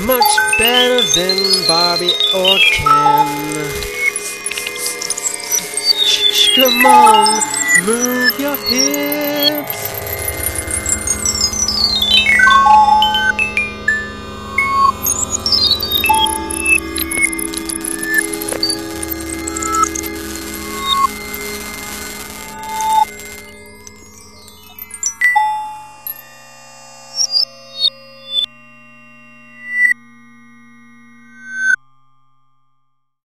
much better than Barbie or Ken. Come on, move your hips.